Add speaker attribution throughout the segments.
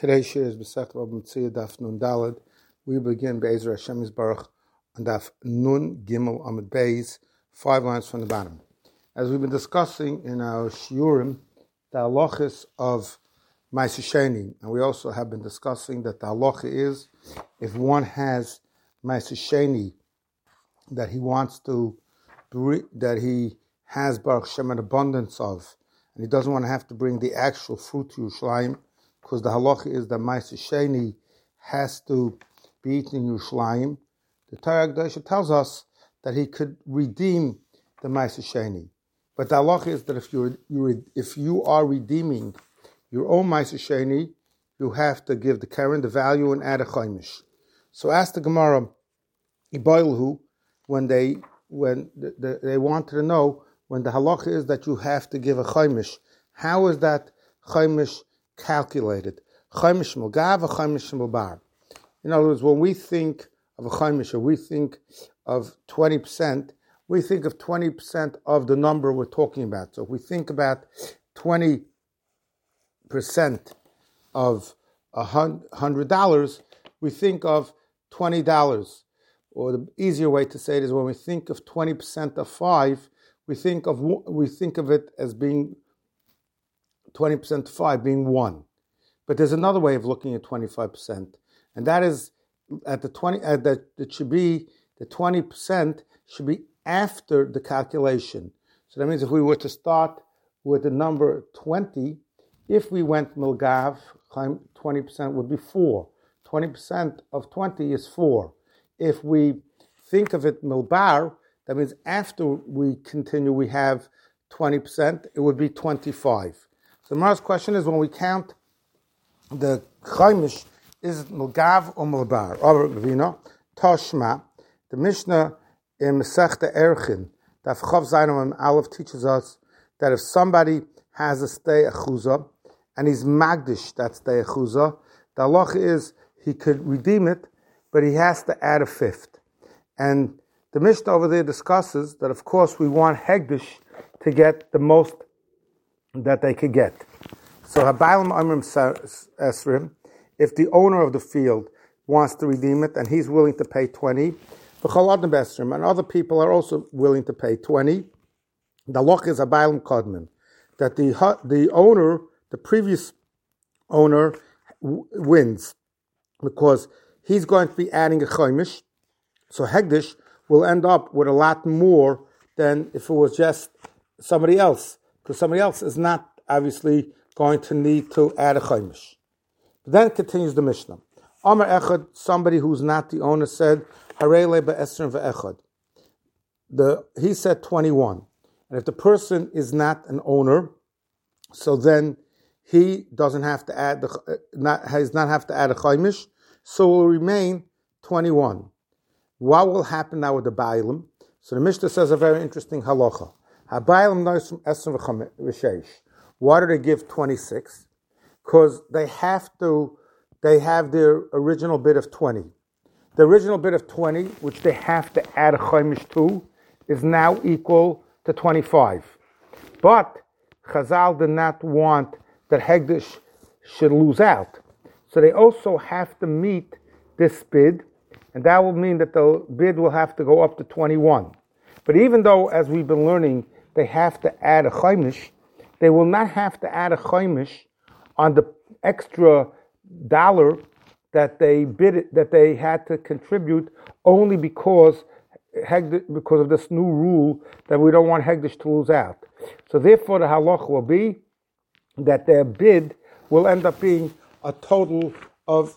Speaker 1: Today's shir is B'Sech Bab Mitzvah Daf Nun Daled. We begin Be'ezer Hashem Yisbarach on Daf Nun Gimel Amud Beis, 5 lines from the bottom. As we've been discussing in our shiurim, the halachas of Ma'aser Sheni, and we also have been discussing that the halacha is if one has Ma'aser Sheni that he wants to, that he has Baruch Shem an abundance of, and he doesn't want to have to bring the actual fruit to Yerushalayim, because the halacha is that Ma'aser Sheni has to be eaten in Yerushalayim. The Torah Kedosha tells us that he could redeem the Ma'aser Sheni. But the halacha is that if you are redeeming your own Ma'aser Sheni, you have to give the Karen the value and add a chaimish. So ask the Gemara, Iboilhu, when they wanted to know, when the halacha is that you have to give a chaimish, how is that chaimish calculated? Chaimish milgav, a chaimish milbar. In other words, when we think of a chaimish, or we think of 20%, we think of 20% of the number we're talking about. So if we think about 20% of $100, we think of $20. Or the easier way to say it is when we think of 20% of 5, we think of it as being 20% of 5 being 1. But there's another way of looking at 25%, and that is at the 20% should be after the calculation. So that means if we were to start with the number 20, if we went milgav, 20% would be 4. 20% of 20 is 4. If we think of it milbar, that means after we continue, we have 20%, it would be 25. So the Gemara's question is, when we count the chaimish, is it milgav or milbar? Or Ravina, Toshma, the Mishnah in Masechta Erchin, Daf Chav Zayin Aleph teaches us that if somebody has a stay achuzah and he's magdish that stay achuzah, the halacha is he could redeem it, but he has to add a fifth. And the Mishnah over there discusses that, of course, we want Hegdish to get the most that they could get. So Habayim Amrim Esrim, if the owner of the field wants to redeem it and he's willing to pay 20, and other people are also willing to pay 20, the loch is Habayim Kodmim, that the owner, the previous owner, wins, because he's going to be adding a chaimish, so Hegdish will end up with a lot more than if it was just somebody else, because somebody else is not obviously going to need to add a chaimish. But then continues the Mishnah. Amar Echad, somebody who's not the owner, said, Harele be'esrim ve'echad. He said 21. And if the person is not an owner, so then he doesn't have to add does not have to add a chaimish, so it will remain 21. What will happen now with the Bailim? So the Mishnah says a very interesting halacha. HaBailim knows from Esrim v'Sheish. Why do they give 26? Because they have their original bid of 20. The original bid of 20, which they have to add a chaimish to, is now equal to 25. But Chazal did not want that Hegdish should lose out. So they also have to meet this bid, and that will mean that the bid will have to go up to 21. But even though, as we've been learning, they have to add a chaimish, they will not have to add a chaimish on the extra dollar that they had to contribute, only because of this new rule that we don't want Hegdish to lose out. So therefore, the halacha will be that their bid will end up being a total of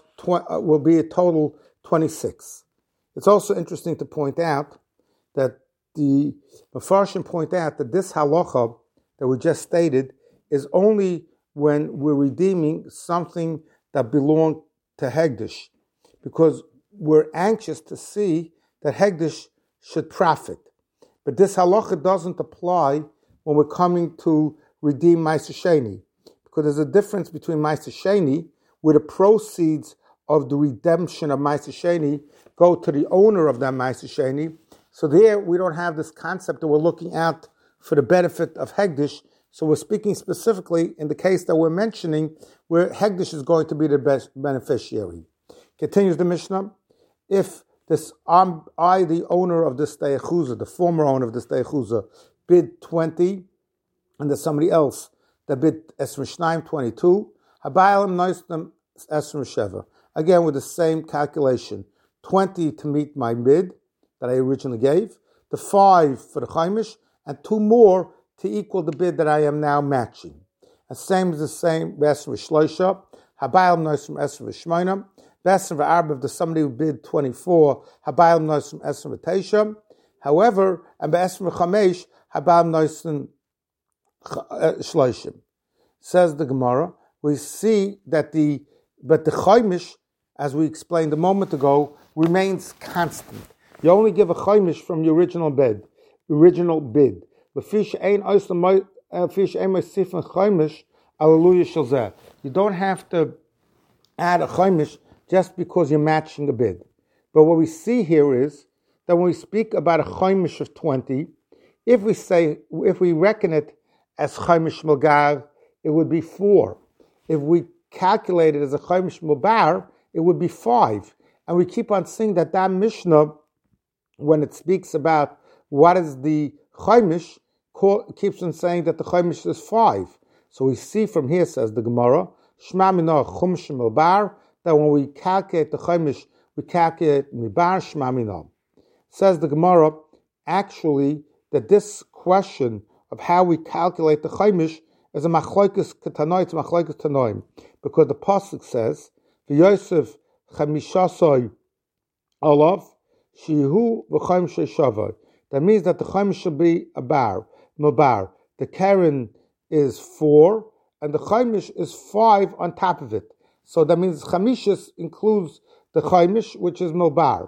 Speaker 1: 26. It's also interesting to point out that the Mefarshim point out that this halacha that we just stated is only when we're redeeming something that belonged to Hegdish, because we're anxious to see that Hegdish should profit. But this halacha doesn't apply when we're coming to redeem Ma'aser Sheni, because there's a difference between Ma'aser Sheni, where the proceeds of the redemption of Ma'aser Sheni go to the owner of that Ma'aser Sheni. So there we don't have this concept that we're looking out for the benefit of Hegdish, So we're speaking specifically in the case that we're mentioning where Hegdish is going to be the best beneficiary. Continues the Mishnah. If I, the owner of this Teichuza, the former owner of this Teichuza, bid 20, and there's somebody else that bid Esrishnaim 22, Habayim Noistam Esrisheva. Again, with the same calculation. 20 to meet my bid that I originally gave, the 5 for the Chaimish, and 2 more to equal the bid that I am now matching. And same as the same, Besr V'Shloisha, Habayim Noistam Esr V'Shmoinam, Besr V'Arba, if somebody who bid 24, Habayim Noistam Esr V'Teisha. However, and Besr V'Chamesh, Habayim Noistam Shloishim. Says the Gemara, we see that the Chaimish, as we explained a moment ago, remains constant. You only give a Chaimish from the original bid. You don't have to add a Chaimish just because you're matching a bid. But what we see here is that when we speak about a Chaimish of 20, if we reckon it as Chaimish Mulgar, it would be 4. If we calculate it as a Chaimish Mulbar, it would be 5. And we keep on seeing that Mishnah, when it speaks about what is the Chaimish, keeps on saying that the Chaimish is 5. So we see from here, says the Gemara, Shma Minah Chumsh Mulbar, that when we calculate the Chaimish, we calculate Mibar Shma Minah. Says the Gemara, actually, that this question of how we calculate the Chaimish is a Machlokes Ketanoim, Machlokes Tanoim, because the pasuk says, "V'Yosef Chamishasoi Olav Shihu V'Chaim Sheishavoi." That means that the Chaimish should be a bar, Mubar. The Karen is 4, and the Chaimish is 5 on top of it. So that means Chamishas includes the Chaimish, which is Mubar.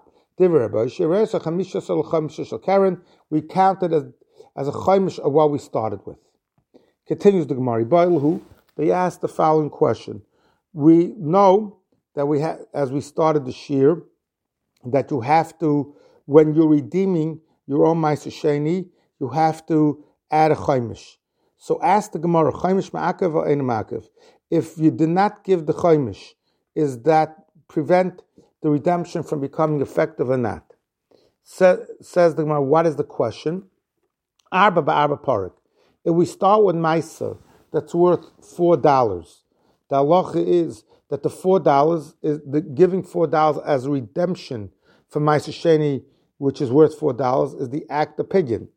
Speaker 1: We count it as a Chaimish of what we started with. Continues the Gemara. They asked the following question. We know that as we started the Shir, that you have to, when you're redeeming your own Ma'aser Sheni, you have to add a Chaimish. So ask the Gemara, Chaimish ma'akev or ein ma'akev? If you did not give the Chaimish, is that prevent the redemption from becoming effective or not? Says the Gemara, what is the question? Arba ba'arba parak. If we start with Ma'aser that's worth $4, the halacha is that the $4 is the giving $4 as a redemption for Ma'aser Sheni, which is worth $4, is the act of pidyon.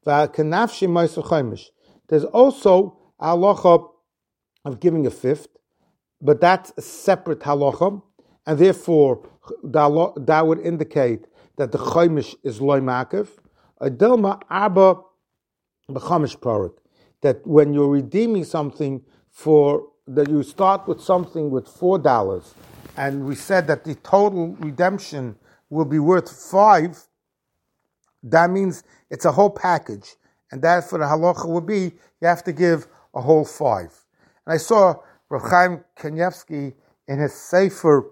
Speaker 1: There's also a halacha of giving a fifth, but that's a separate halacha, and therefore that would indicate that the chaimish is loy ma'akev. Dilma arba b'chamish parak, that when you're redeeming something that you start with something with $4, and we said that the total redemption will be worth 5. That means it's a whole package, and that for the halacha would be you have to give a whole 5. And I saw Rav Chaim Kanievsky in his Sefer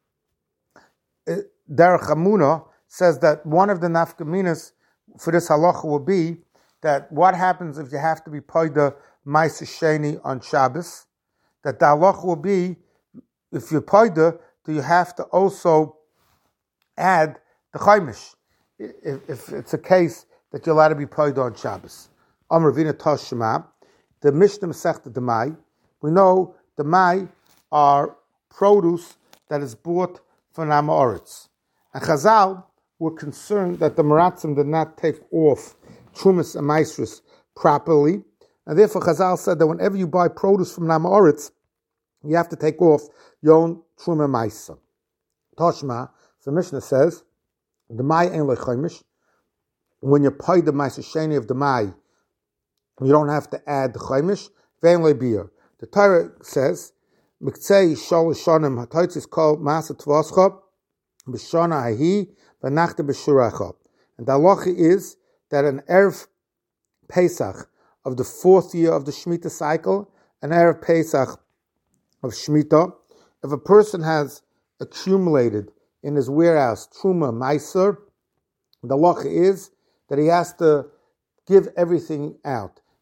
Speaker 1: Derech Hamuna says that one of the nafkaminas for this halacha will be that what happens if you have to be paida Ma'aser Sheni on Shabbos, that the halacha will be, if you're paida, do you have to also add the chaimish, if it's a case that you're allowed to be paida on Shabbos. Amar Ravina Toshima, the Mishnah Masechta Demai, we know the Mai are produce that is bought from Amoritz. And Chazal were concerned that the Meratzim did not take off Trumas and Maestris properly, and therefore Chazal said that whenever you buy produce from Amoritz, you have to take off your own Truma Maisa. Toshma, the Mishnah says, the Mai ain't like Chaimish. When you pay the Ma'aser Sheni of the Mai, you don't have to add the Chaimish. Vein le beer. The Torah says, Miktzei Shol Shonim Hatoitzis Kol Ma'aser Tvoscha B'Shona Hahi V'Nachte B'Shurecha. And the halacha is that an Erev Pesach of the 4th year of the Shemitah cycle, an Erev Pesach of Shemitah, if a person has accumulated in his warehouse Truma Meiser, the halacha is that he has to give everything out.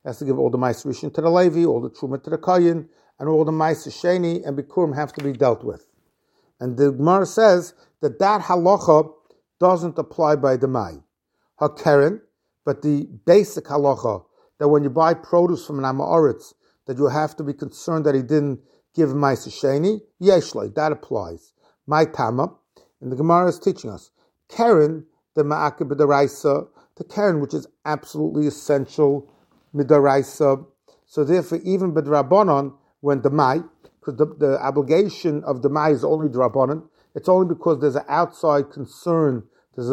Speaker 1: has to give all the Ma'aser Rishon to the Levi, all the Truma to the Kohen, and all the Ma'aser Sheni and Bikurim have to be dealt with. And the Gemara says that halacha doesn't apply by the Mai. HaKeren, but the basic halacha, that when you buy produce from an Amoritz, that you have to be concerned that he didn't give Ma'aser Sheni, Yeshloi, that applies. My Tama, and the Gemara is teaching us, Keren, the Ma'akeh b'daraisa, the Keren, which is absolutely essential, midaraisa. So therefore, even b'drabanan, when the Mai, because the obligation of the Mai is only drabanan, it's only because there's an outside concern,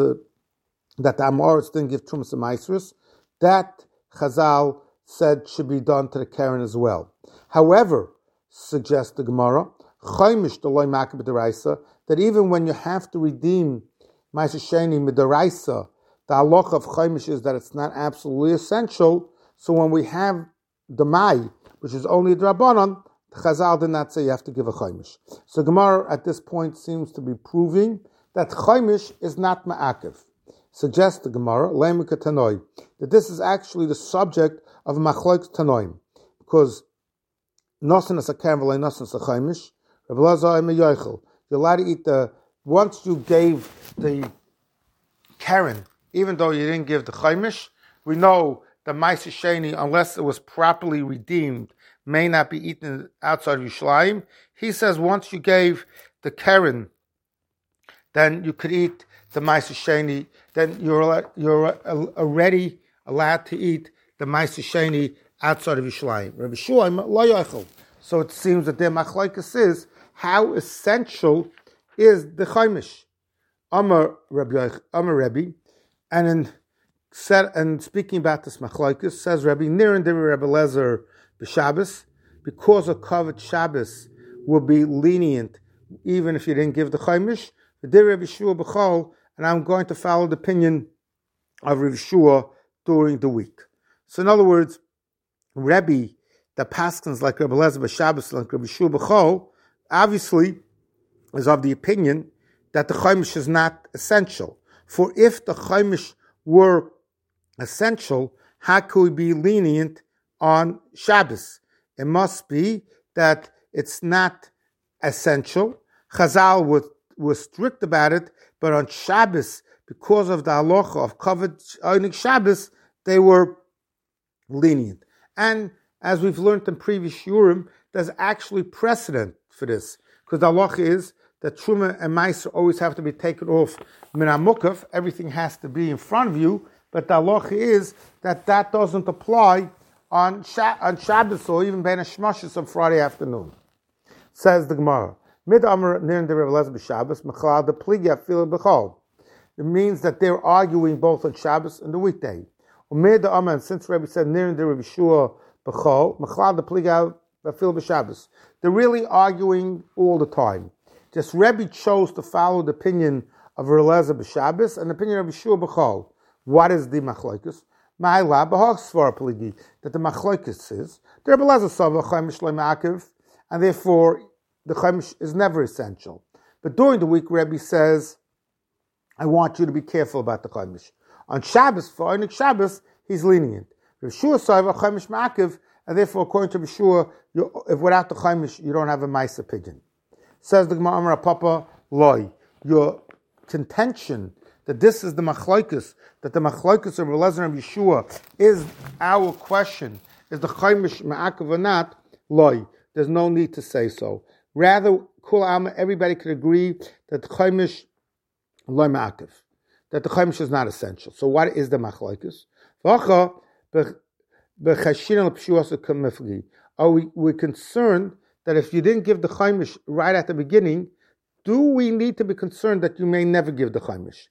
Speaker 1: that the Amoritz didn't give Trumas and Maasros, that Chazal said should be done to the Keren as well. However, suggests the Gemara, Chaimish D'loi Ma'akeh b'daraisa, that even when you have to redeem Ma'aser Sheni midaraisa, the halacha of Chaimish is that it's not absolutely essential. So when we have the Mai, which is only a drabanan, Chazal did not say you have to give a Chaimish. So Gemara at this point seems to be proving that Chaimish is not Ma'akev. Suggests the Gemara, Leimika Tanoi, that this is actually the subject of Machlokes Tanoim, because Nosen as a Keren v'lei Nosen as a Chaimish, Rabbi Elazar Omer Yochel, you're allowed to eat once you gave the Keren, even though you didn't give the Chaimish, we know the Ma'aser Sheni, unless it was properly redeemed, may not be eaten outside of Yerushalayim. He says once you gave the Keren, then you could eat the Ma'aser Sheni, then you're already allowed to eat the Ma'aser Sheni outside of Yerushalayim. Rabbi Shua lo yochel. So it seems that their machlokes is how essential is the Chaimish. Amar Rebbe, and speaking about this machlokes, says Rebbe, Nirin Devi Rebbe Lezer b'Shabbos, because a covered Shabbos will be lenient even if you didn't give the Chaimish. Rebbe Shua b'Chol, and I'm going to follow the opinion of Rebbe Shua during the week. So in other words, Rebbe, the paskins like Rebbe Lezer b'Shabbos, like Rebbe Shua b'Chol, obviously is of the opinion that the Chaimish is not essential. For if the Chaimish were essential, how could we be lenient on Shabbos? It must be that it's not essential. Chazal was strict about it, but on Shabbos, because of the halacha of covered Einig Shabbos, they were lenient. And as we've learned in previous Shurim, there's actually precedent for this, because the halacha is that Truma and Ma'aser always have to be taken off min hamukaf. Everything has to be in front of you, but the halacha is that doesn't apply on Shabbos or even Ben Hashmashis on Friday afternoon. Says the Gemara, Mid Amar Nirin de Rebbe Lezer b'Shabbos Mechalal de Pligi Afil b'Chol. It means that they're arguing both on Shabbos and the weekday. Mid Amar, and since Rebbe said Nirin de Rebbe Shua b'Chol Mechalal de Pligi Afil b'Shabbos, they're really arguing all the time. Just Rebbe chose to follow the opinion of Rebbe Lezer b'Shabbos and the opinion of Yeshua b'Chol. What is the machlokes? Ma'ila b'Hog Svar Pligi, that the machlokes is the Rebbe Lezer Sava Chaimish lo Ma'akev, and therefore the Chaimish is never essential. But during the week, Rebbe says, I want you to be careful about the Chaimish. On Shabbos, for Einik Shabbos, he's lenient. Yeshua Sava Chaimish Ma'akev, and therefore, according to Yeshua, if without the Chaimish, you don't have a Ma'aser Pidyon. Says the Gemara Amar Papa Loi, your contention that this is the machlokes, that the machlokes of Rebbe Lezer and Yeshua is our question, is the Chaimish Ma'akev or not? Loi, there's no need to say so. Rather, Kul Alma, everybody could agree that the Chaimish Loi Ma'akev, that the Chaimish is not essential. So what is the machlokes? Are we concerned that if you didn't give the Chaimish right at the beginning, do we need to be concerned that you may never give the Chaimish?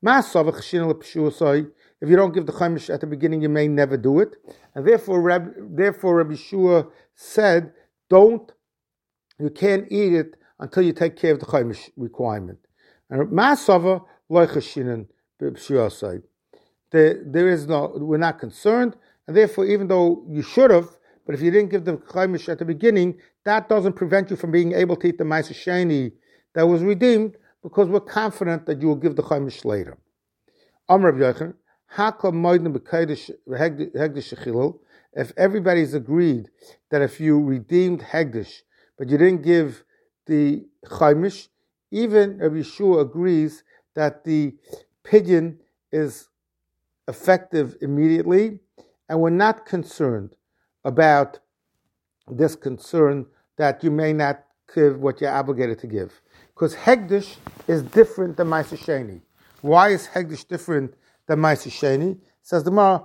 Speaker 1: If you don't give the Chaimish at the beginning, you may never do it. And therefore Rabbi Shua said, you can't eat it until you take care of the Chaimish requirement. And we're not concerned, and therefore even though you should have, but if you didn't give the Chaimish at the beginning, that doesn't prevent you from being able to eat the Ma'aser Sheni that was redeemed, because we're confident that you will give the Chaimish later. if everybody's agreed that if you redeemed Hegdish, but you didn't give the Chaimish, even Rabbi Yeshua agrees that the pidyon is effective immediately, and we're not concerned about this concern that you may not give what you're obligated to give. Because Hegdish is different than Ma'aser Sheni. Why is Hegdish different than Ma'aser Sheni? Says the Gemara,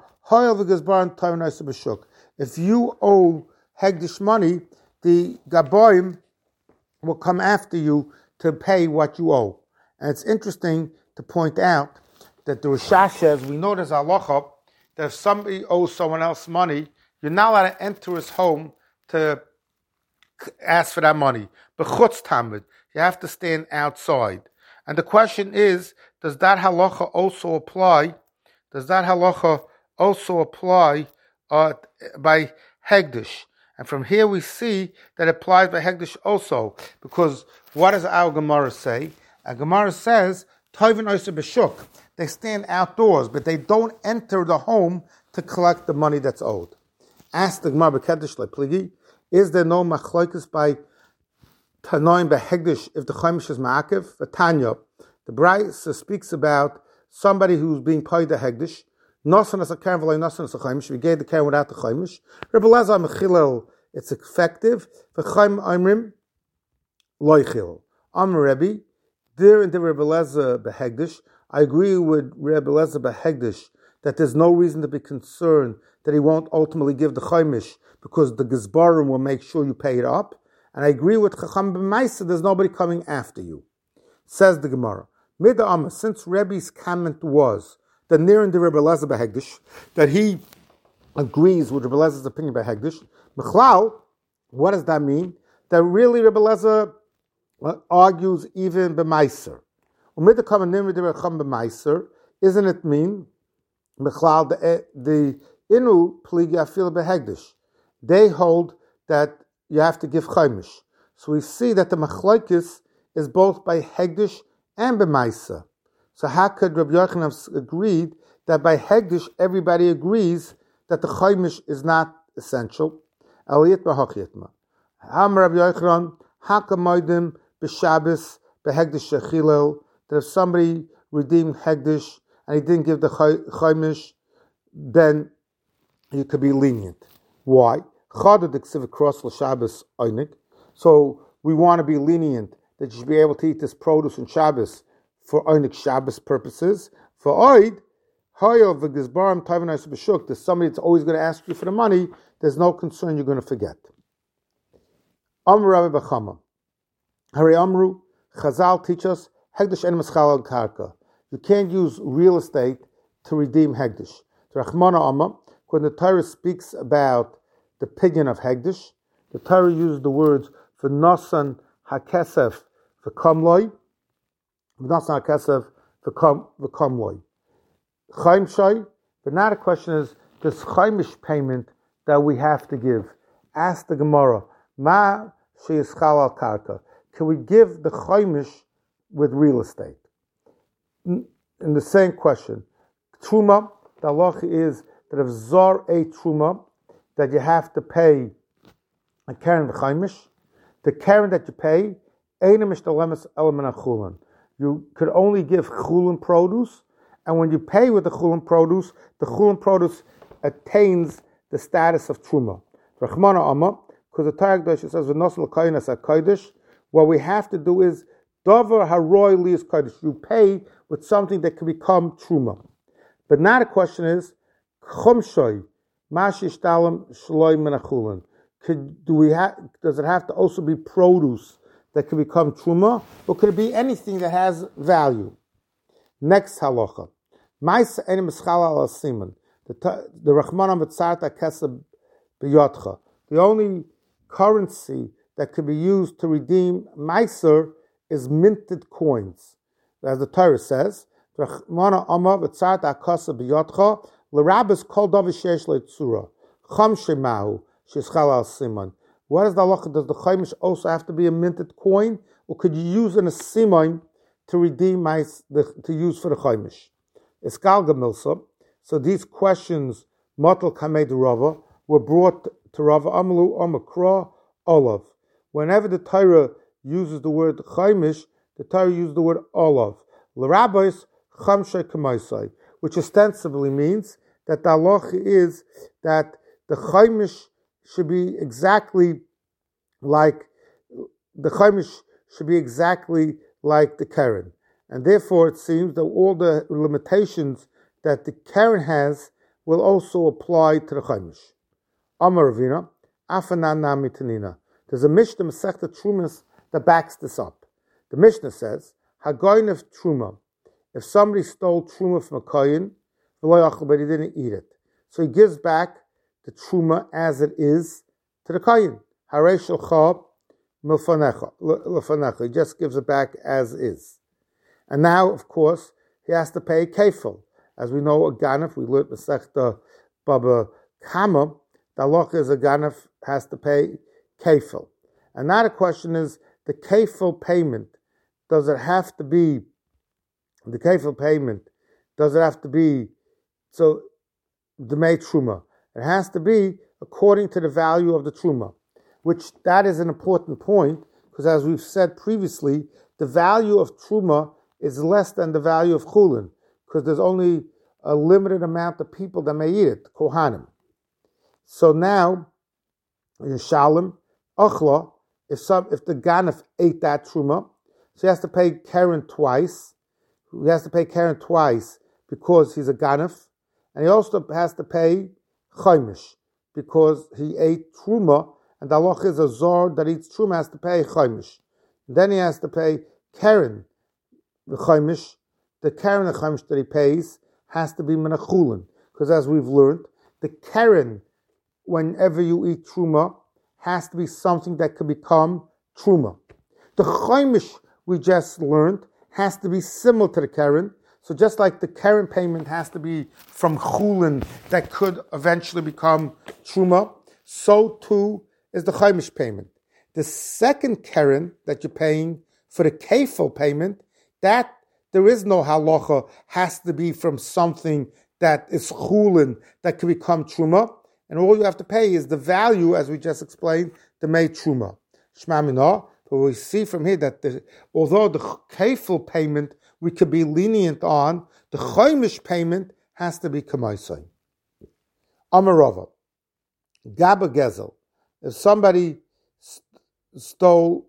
Speaker 1: if you owe Hegdish money, the Gaboim will come after you to pay what you owe. And it's interesting to point out that the Rishash says, we know there's a halacha that if somebody owes someone else money, you're not allowed to enter his home to ask for that money. But chutz tamid, you have to stand outside. And the question is, does that halacha also apply? Does that halacha also apply by Hegdish? And from here we see that it applies by Hegdish also. Because what does our Gemara say? Our Gemara says, Toivin Oyser B'Shuk. They stand outdoors, but they don't enter the home to collect the money that's owed. Ask the Gemara B'Keddish Le'Pligi, is there no machlokes by Tanoim B'Hegdish if the Chaimish is Ma'akev? Tanya, the Brayso speaks about somebody who's being paid the Hegdish, Nosan as a karen v'lay nosan as a chaimish. We gave the karen without the chaimish. Rebbe Lezer mechilel, it's effective. V'chaim aimrim loichil. Rebbe, there in the Rebbe Lezer behegdish. I agree with Rebbe Lezer behegdish that there's no reason to be concerned that he won't ultimately give the chaimish because the gizbarim will make sure you pay it up. And I agree with Chacham b'maisa. There's nobody coming after you. Says the Gemara. Mida Amma, since Rebbe's comment was that near in the Rebbe Lezer behegdish, that he agrees with Rebbe Lezer's opinion by Hegdish. Mechlal, what does that mean? That really Rebbe Lezer argues even b'maiser. Isn't it mean Mechlal the inu pligi afil behegdish? They hold that you have to give chaimish. So we see that the machlokes is both by Hegdish and b'maiser. So how could Rabbi Yochanan have agreed that by Hegdish everybody agrees that the chaimish is not essential? Aliyat b'hachiyatma. Ham Rabbi Yochanan hakamoidim b'Shabbos b'Hegdish shechilel, that if somebody redeemed Hegdish and he didn't give the chaimish, then you could be lenient. Why? Chada d'ksiv across l'Shabbos einig. So we want to be lenient that you should be able to eat this produce on Shabbos for Einik Shabbos purposes. For Oid, Hoyo v'gizbarim tavinais b'shuk, there's somebody that's always going to ask you for the money, there's no concern you're going to forget. Amru Rabbi Bachama. Hari Amru, Chazal teach us, Hegdish en meschal karka. You can't use real estate to redeem Hegdish. Rachmana Amma, when the Torah speaks about the pidyon of Hegdish, the Torah uses the words v'nosan hakesef v'kamloi, v'nosan hakesef v'kamloi. Chaim Shai, but now the question is, this chaimish payment that we have to give. Ask the Gemara, Ma sheyischal al karka. Can we give the chaimish with real estate? In the same question, Truma, the halacha is that if zor a truma, that you have to pay a karen v'chaimish, the karen that you pay, eina mishtalemes element of chulin. You could only give chulin produce, and when you pay with the chulin produce attains the status of truma. Rachmana Amma, because the Torah says v'nosan l'kaynas ha'kodesh, what we have to do is davar haroy li is kodesh. You pay with something that can become truma. But now the question is, chumshoy mashish talam shloi menachulin. Does it have to also be produce that can become truma, or could it be anything that has value? Next halacha, ma'isa eni meschal al siman. The Rachmana v'tzarta kesef b'yotcha. The only currency that could be used to redeem meiser is minted coins, as the Torah says. Rachmana Amma v'tzarta kesef b'yotcha l'rabis kol davar sheyesh le'tzura cham shemahu sheyischal al siman. What is the halacha? Does the chaimish also have to be a minted coin, or could you use in a simon to redeem to use for the chaimish? Iskal gemilsa. So these questions, Motel Kamed Rava, were brought to Rav Amalu Amakra Olav. Whenever the Torah uses the word chaimish, the Torah uses the word olav. L'rabbis chamshay kamaisai, which ostensibly means that the halacha is that the chaimish should be exactly like the keren, and therefore it seems that all the limitations that the keren has will also apply to the chaimish. Amar Ravina, afanan nami tanina. There's a Mishnah Masechta Trumas that backs this up. The Mishnah says, Hagoyin of Truma. If somebody stole Truma from a Kohen, but he didn't eat it, so he gives back the Truma as it is to the Kohen. Harei shelcha milfanecha. He just gives it back as is. And now, of course, he has to pay kefil. As we know, a ganef, we learned Masechta Baba Kama, the halacha is a ganef has to pay kefil. And now the question is, the kefil payment, does it have to be the so the May Truma? It has to be according to the value of the Truma, which that is an important point, because as we've said previously, the value of Truma is less than the value of Chulin, because there's only a limited amount of people that may eat it, Kohanim. So now, in Shalom, Achla, if the Ganef ate that Truma, so he has to pay Keren twice. He has to pay Keren twice because he's a Ganef, and he also has to pay Chaimish because he ate Truma, and the halacha is a Zor that eats Truma has to pay Chaimish. Then he has to pay Keren the Chaimish. The Keren the Chaimish that he pays has to be Menachulin, because as we've learned, the Keren, whenever you eat Truma, has to be something that can become Truma. The Chaimish we just learned has to be similar to the Keren. So just like the Keren payment has to be from Chulin that could eventually become Truma, so too is the Chaimish payment. The second Keren that you're paying for the Kefil payment, that there is no halacha, has to be from something that is Chulin that can become Truma. And all you have to pay is the value, as we just explained, the May Truma. Shema Minah, but we see from here that although the Kefil payment we could be lenient on, the Chaimish payment has to be Kamaisai. Amarava, Gaba Gezel. If somebody stole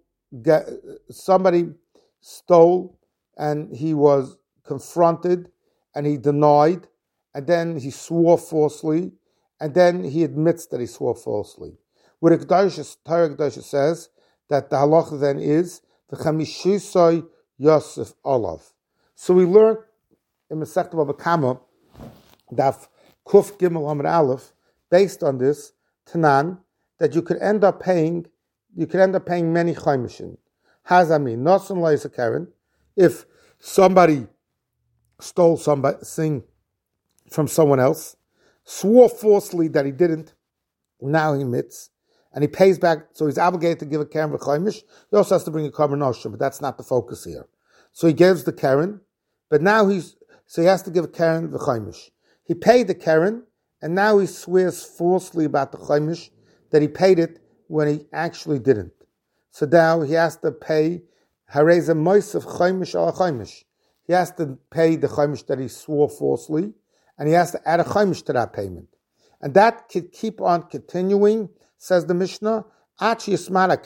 Speaker 1: and he was confronted and he denied, and then he swore falsely, and then he admits that he swore falsely. What the Torah Kedusha says, that the halacha then is the Chamishisai Yosef Olav. So we learned in Masechta Baba Kama, Daf Kuf Gimel Amud Aleph, based on this Tanan, that you could end up paying many Chaimishin. Hazami Nosan Laisa Karen. If somebody stole something from someone else, swore falsely that he didn't, now he admits, and he pays back, so he's obligated to give a Karen v'chaimish. He also has to bring a Karban Nosher, but that's not the focus here. So he gives the Karen, but now he has to give a Karen v'chaimish. He paid the Karen, and now he swears falsely about the chaimish that he paid it when he actually didn't. So now he has to pay hareza moisef chaimish al chaimish. He has to pay the chaimish that he swore falsely, and he has to add a chaimish to that payment. And that could keep on continuing, says the Mishnah, until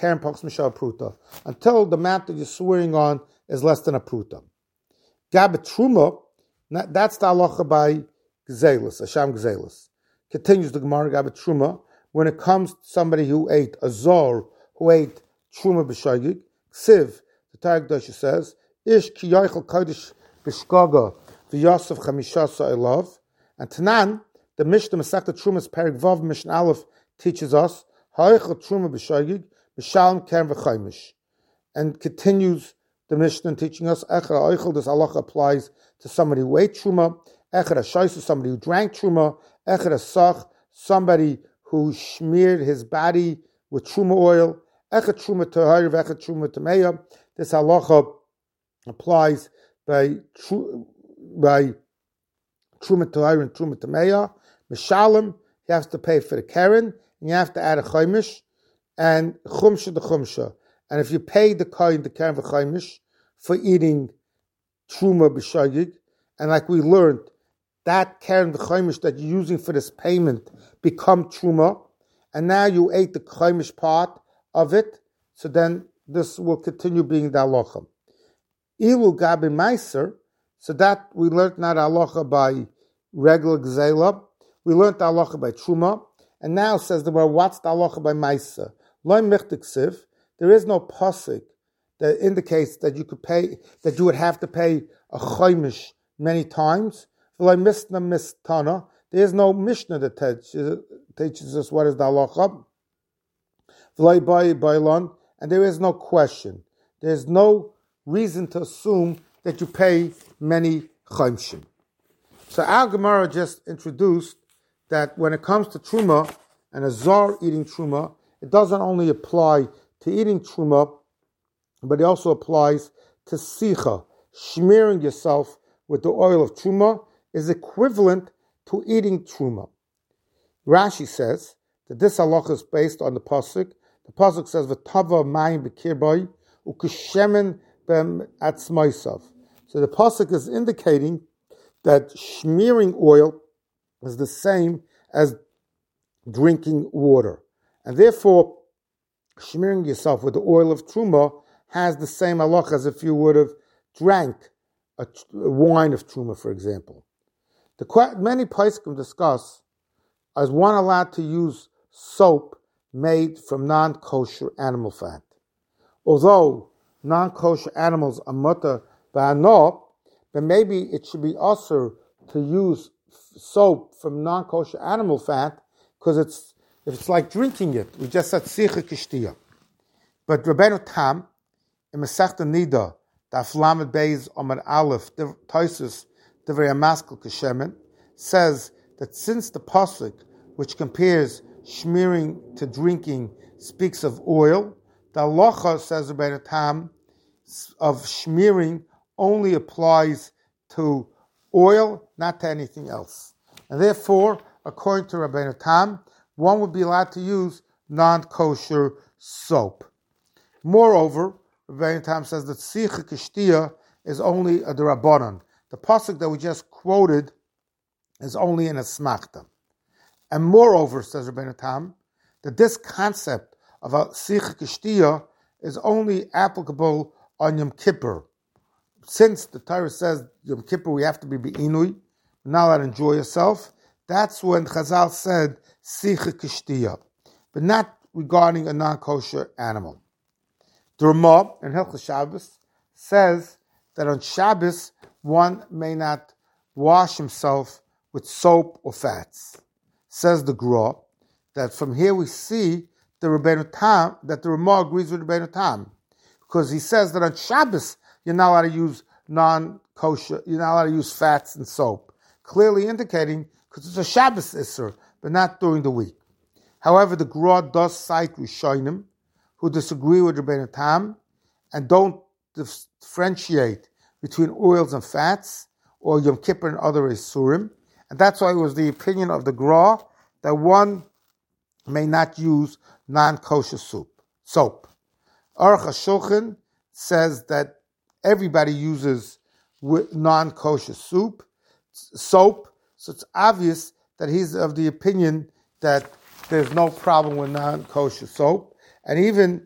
Speaker 1: the amount that you're swearing on is less than a pruta. Gabet Truma, that's the halacha by Gzelis, Asham Gzelis. Continues the Gemara Gabet Truma, when it comes to somebody who ate a zor, who ate Truma b'shagig, Ksiv, the Torah Kedusha says, Ish ki yoichel kodesh b'shgaga v'yosef chamishasa elav. And Tanan, the Mishnah Masechta Trumas Perek Vav Mishnah Aleph teaches us ha'echel Truma b'shagig b'shalom keren v'chaimish, and continues the Mishnah teaching us Echer ha'oichel. This halacha applies to somebody who ate Truma, Echer ha'shaisu, somebody who drank Truma, Echer ha'sach, somebody who smeared his body with Truma oil, Echer Truma Tahir v'Echer Truma Tameya. This halacha applies by Truma Tahir and Truma Tameya. Mishalem, you have to pay for the keren, and you have to add a chaimish, and chumsha the chumsha. And if you pay the kohen, the keren v'chaimish, for eating truma b'shagig, and like we learned, that keren v'chaimish that you're using for this payment become truma, and now you ate the chaimish part of it, so then this will continue being the halacha. Ilu gabi meiser, so that we learned not halacha by regular gzela, we learned the halacha by truma, and now says the word, what's the halacha by meiser? Lo michtiksiv, there is no pasuk that indicates that you could pay, that you would have to pay a chaimish many times. Lo misna mistana, there is no mishnah that teaches us what is the halacha. Lo bailon, and there is no question. There is no reason to assume that you pay many chaimshim. So our Gemara just introduced that when it comes to truma and a zar eating truma, it doesn't only apply to eating truma, but it also applies to sicha. Smearing yourself with the oil of truma is equivalent to eating truma. Rashi says that this halacha is based on the pasuk. The pasuk says, "V'tava mayim b'kirbay ukeshemen bem atzmaisav." So the pasuk is indicating that smearing oil is the same as drinking water, and therefore smearing yourself with the oil of truma has the same halacha as if you would have drank a wine of truma, for example. Many poskim discuss, is one allowed to use soap made from non-kosher animal fat? Although non-kosher animals are mutter ba'ano, but maybe it should be usher to use soap from non-kosher animal fat because it's like drinking it. We just said sicha kishtiya. But Rabbeinu Tam in Masechta Nida, Daf Lamed Beis Amar Aleph, Toisus Divrei Maskel Keshemen, says that since the pasuk which compares smearing to drinking speaks of oil, the halacha, says Rabbeinu Tam, of smearing only applies to oil, not to anything else. And therefore, according to Rabbeinu Tam, one would be allowed to use non-kosher soap. Moreover, Rabbeinu Tam says that sicha kishtiya is only a derabanan. The pasuk that we just quoted is only in a smachta. And moreover, says Rabbeinu Tam, that this concept of a sicha kishtiya is only applicable on Yom Kippur. Since the Torah says Yom Kippur we have to be be'inui, we're not allowed to enjoy yourself, that's when Chazal said sicha kishtiya, but not regarding a non-kosher animal. The Ramah in Hilchos Shabbos says that on Shabbos one may not wash himself with soap or fats. Says the Gra that from here we see the Rabbeinu Tam, that the Ramah agrees with Rabbeinu Tam, because he says that on Shabbos you're not allowed to use non-kosher, you're not allowed to use fats and soap, clearly indicating because it's a Shabbos Isser, but not during the week. However, the Gra does cite Rishonim who disagree with Rabbeinu Tam and don't differentiate between oils and fats or Yom Kippur and other Isurim, and that's why it was the opinion of the Gra that one may not use non-kosher soap. Aruch HaShulchan says that everybody uses non-kosher soap, so it's obvious that he's of the opinion that there's no problem with non-kosher soap, and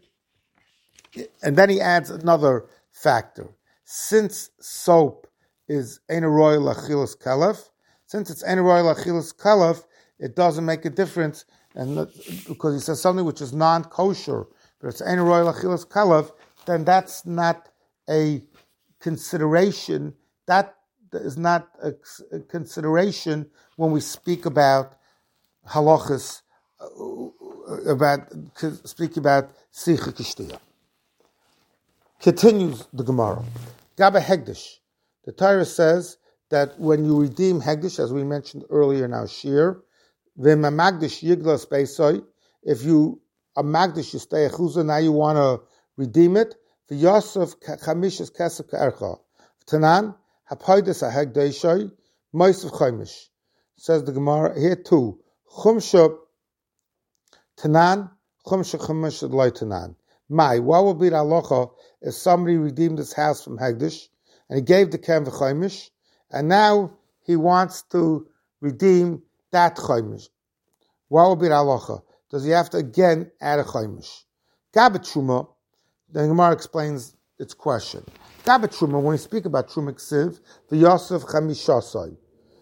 Speaker 1: then he adds another factor. Since soap is Ein Roy L'Achilas Kalef, since it's Ein Roy L'Achilas Kalef, it doesn't make a difference, and because he says something which is non-kosher, but it's Ein Roy L'Achilas Kalef, then that's not a consideration. That is not a consideration when we speak about halachas, speak about sicha kishtiya. Continues the Gemara. Gaba Hegdish. The Torah says that when you redeem Hegdish, as we mentioned earlier in our shir, v'mamagdish yiglas beisoy, if you a magdish you stay a chuzah, now you want to redeem it, v'yosef chamishas kesef ka'ercha. Tanan, hapoides ha'hegdeshoy, moisav chaimish. Says the Gemara, here too, Chumsha tanan, chumsha chumash loy tanan. What will be the halacha if somebody redeemed his house from Hegdish and he gave the ken v'chomish, and now he wants to redeem that chomish? What will be the halacha? Does he have to again add a chomish? Gabbat truma, the Gemara explains its question. Gabbat truma, when we speak about truma ksiv, the Yosef chamishasai.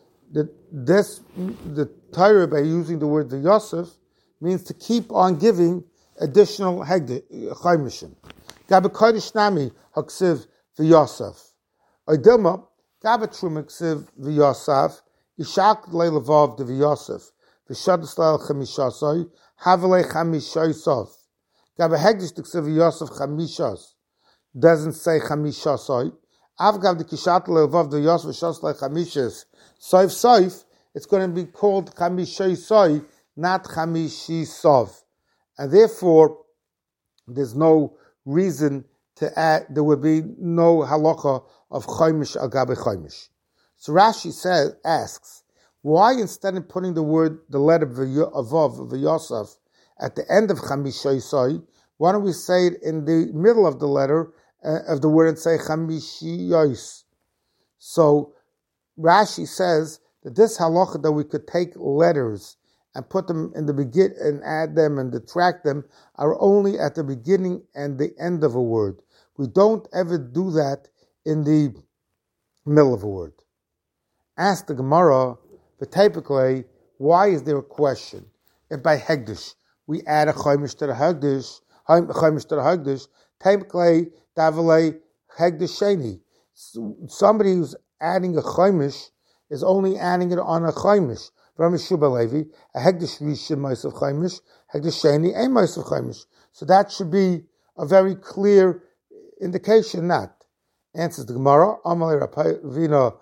Speaker 1: The Torah, by using the word the Yosef, means to keep on giving additional chaymishim. Gabbat kodesh nami haksiv the Yosef. Oidilma, gabbat truma ksiv the Yosef, ishak leilavav the Yosef, v'shadas leil chamishasai, havale chamishasai. Gabbat hegdish the ksiv Yosef chamishas doesn't say chamishasai. Avgav the kishat leilavav the Yosef v'shadas leil chamishas. Soif, it's going to be called chamishasai, not chamishisov. And therefore, there's no reason to add, there would be no halacha of chomish al gabe chomish. So Rashi asks, why instead of putting the letter avav of Yosef at the end of chamishasai, why don't we say it in the middle of the letter of the word and say chamishiyos? So Rashi says that this halacha that we could take letters and put them in the beginning and add them and detract them are only at the beginning and the end of a word. We don't ever do that in the middle of a word. Ask the Gemara, typically, why is there a question? If by Hegdish we add a chomish to the Hegdish, typically, Davale Hegdish Sheni. Somebody who's adding a chomish is only adding it on a chomish. Ramishuba Levi, a Hegdish Rishon Ma'asav Chomish, Hegdish Sheni, a Ma'asav Chomish. So that should be a very clear indication. Not answers the Gemara. Amalei Rapapila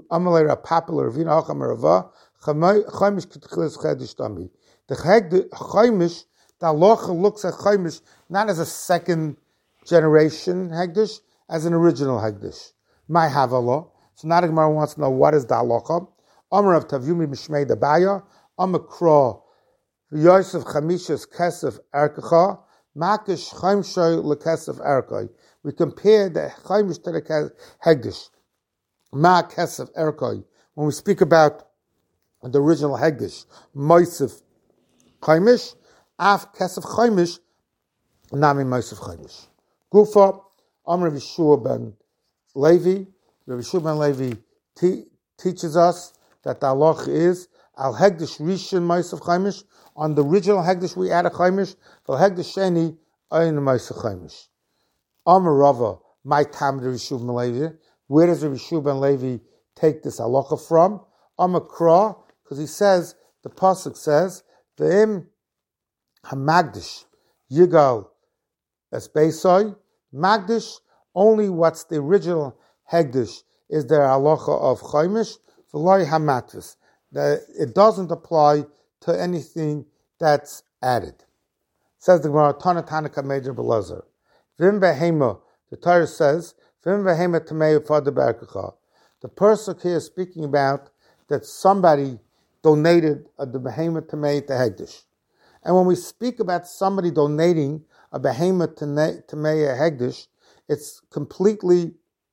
Speaker 1: Ravina Achamarava Chomish Ketchilas Chedish Dami. The Chomish, the halacha looks at Chomish not as a second generation Hegdish, as an original Hegdish. My Havala. So now the Gemara wants to know what is the halacha. Amar of Tavyumi Mishmei Dabaya, Amar Kra, Yosef Chamishas Kesef Erkacha, Makish Chaimshoy LeKesef Erkai. We compare the Chaimish to the Hegdish. Ma Kesef Erkai. When we speak about the original Hegdish, Moisef Chaimish, Af Kesef Chaimish, Nami Moisef Chaimish. Gufa, Amar Yeshua ben Levi, Yeshua ben Levi teaches us that the halach is al hegdish rishon ma'asav chaimish. On the original hegdish we add a chaimish. For hegdish sheni ayin ma'asav chaimish. Amar Rava, my tam the Rishuv ben Levi. Where does the Rishuv ben Levi take this halacha from? Amar Kra, because he says the pasuk says ve'im hamagdish yigal es beisai magdish. Only what's the original hegdish is there halacha of chaimish. That it doesn't apply to anything that's added. Says the Gemara, Tana Tanaka Major Belazar. Vim Behema, the Torah says, Vim Behema Tamei Father Berkacha. The person here is speaking about that somebody donated the Behema Tamei to Hegdish. And when we speak about somebody donating a Behema Tamei Hegdish, it's completely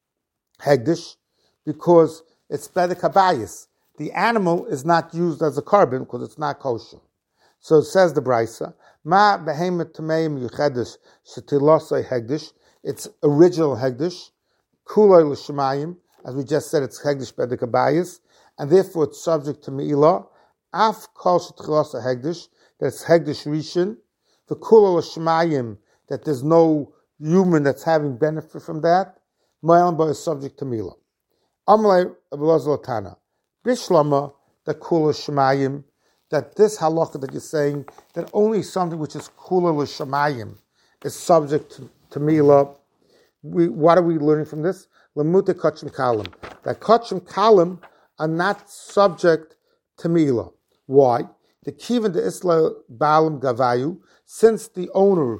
Speaker 1: Hegdish because it's bedek habayis. The animal is not used as a carbon because it's not kosher. So it says the Brisa, Ma behemet tameim yuchedesh shetilosay hegdish. It's original hegdish. Kulay l'shemayim, as we just said, it's hegdish bedek habayis, and therefore it's subject to me'ilah. Af kol shetilosay hegdish, that's hegdish rishon. The kulay l'shemayim, that there's no human that's having benefit from that. Ma'alim is subject to me'ilah. Amalei Abelazar Tana, Bishlama, the Kula Shemayim, that this halacha that you're saying, that only something which is Kula Shemayim is subject to Mila. What are we learning from this? Lamuta Kachim Kalim. That Kachim Kalim are not subject to Mila. Why? The Kivan de Isla Balam Gavayu, since the owners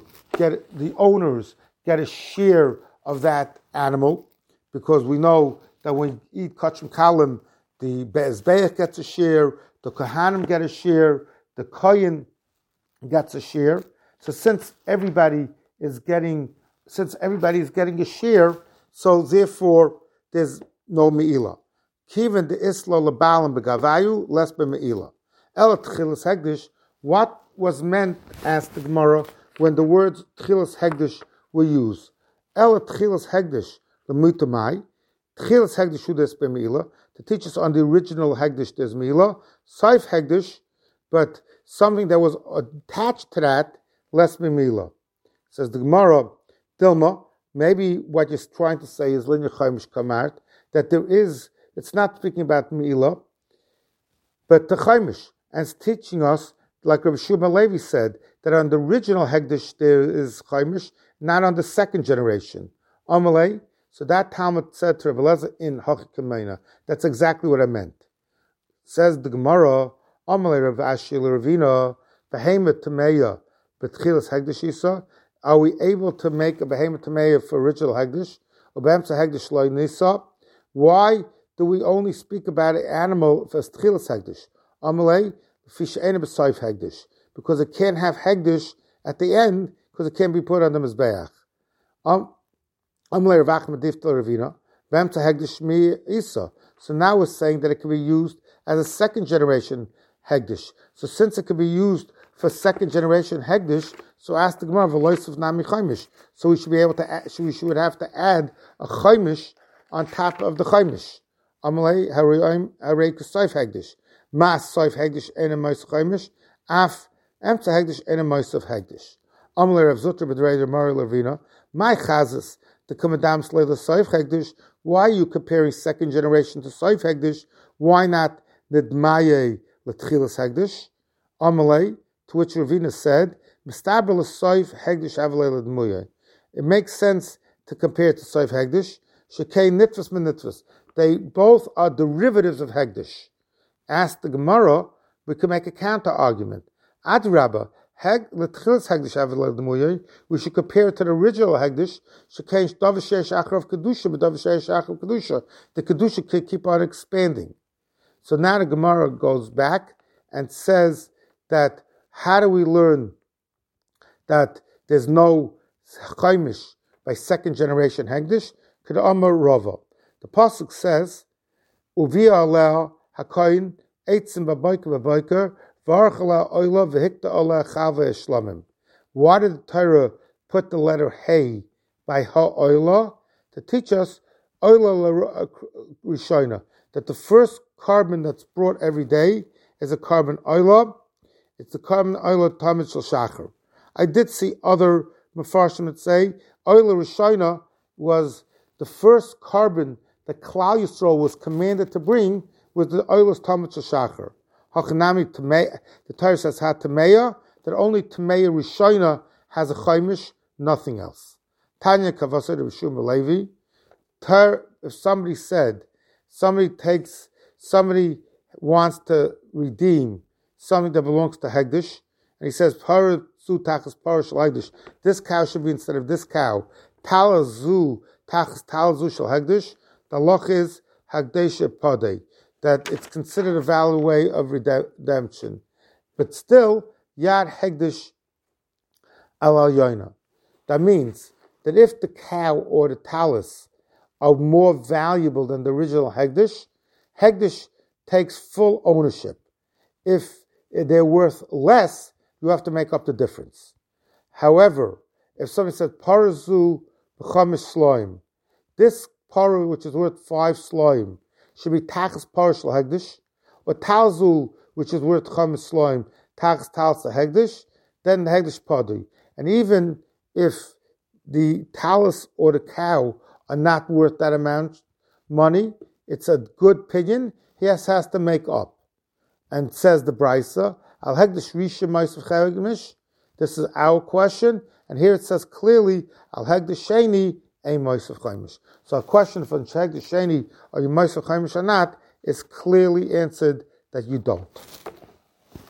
Speaker 1: get a share of that animal, because we know that when you eat kachim kalim, the Be'ezbeach gets a share, the Kohanim get a share, the kohen gets a share. So since everybody is getting a share, so therefore there's no meila. Kiven the isla lebalim begavayu less be meila. El tchilas hegdish. What was meant, asked the Gemara, when the words tchilas hegdish were used? El tchilas hegdish lemutamai. Tchilas hegdish udes be meila. To teach us on the original hegdish there's meila. Saif hegdish, but something that was attached to that less be meila. Says the Gemara, Dilma, maybe what you're trying to say is Linya Chaimish Kamart, that it's not speaking about Meila, but the Chaimish, and it's teaching us, like Rabbi Shuma Levi said, that on the original Hegdish there is Chaimish, not on the second generation. Amalei, so that Talmud said to Rabbi Lezer in Hachikameina, that's exactly what I meant. Says the Gemara, Amalei Rav Ashi Ravina, Behemoth Tameya, Betchilas Hegdish Isa. Are we able to make a behemoth tameya for original hegdish? Why do we only speak about an animal for tchilas hegdish? Amalei fisheina b'soif hegdish, because it can't have hegdish at the end because it can't be put on the mizbeach. Amalei Rav Achmed Difta Ravina b'emtza hegdish mi isa. So now we're saying that it can be used as a second generation hegdish. So since it can be used for second generation hegdish, so ask the Gemara v'lois of nami chaimish. So we should be able to add, we would have to add a chaimish on top of the chaimish. Amalei harei k'soif hegdish. Mas soif hegdish ena mois chaimish. Af emtza hegdish ena mois of hegdish. Amalei Rav Zutra b'drei Mari Lavina. My chazas the kamadam sleila soif hegdish. Why are you comparing second generation to soif hegdish? Why not nidmaye l'tchilas hegdish? Amalei, to which Ravina said, it makes sense to compare it to Soif Hegdish. Shekei nitfas min nitfas. They both are derivatives of Hegdish. Ask the Gemara, we can make a counter argument. Adrabba, we should compare it to the original Hegdish. The Kedusha can keep on expanding. So now the Gemara goes back and says that how do we learn that there's no chaimish by second generation hegdish? K'da Amar Rava. The pasuk says, "Uvi aleh hakoyin eitzim b'boiker v'arach aleh oila v'hikta aleh chava eshlamim." Why did the Torah put the letter hey by ha'oila? To teach us oila rishona, that the first carbon that's brought every day is a carbon oila. It's the carbon oila tamid shel shachar. I did see other Mefarshim that say Oila Rishona was the first carbon that Klal Yisrael was commanded to bring was the Oilas Tamid Shachar. Hachanami Tameya, the Torah says Tameya, that only Tameya Rishona has a chaimish, nothing else. Tanya Kavasad Rishum Levi. If somebody wants to redeem something that belongs to Hegdish, and he says, this cow should be instead of this cow. Talazu tachas talazu shel hegdish. The loch is hagdesha padei, that it's considered a valid way of redemption. But still, yad hegdish al yoina. That means that if the cow or the talus are more valuable than the original hegdish, hegdish takes full ownership. If they're worth less, you have to make up the difference. However, if somebody says parazu b'chamish sloim, this paru which is worth 5 sloim should be tachas parash hegdish, or talzu which is worth chamish sloim tachas talsa hegdish, then the hegdish padu. And even if the talus or the cow are not worth that amount money, it's a good pidyon, he has to make up. And says the Brisa, Al Hegdish Risha Ma'asav Chagimish. This is our question, and here it says clearly, Al Hegdish Sheni a Ma'asav Chagimish. So a question from Hegdish Sheni, are you Ma'asav Chagimish or not, is clearly answered that you don't.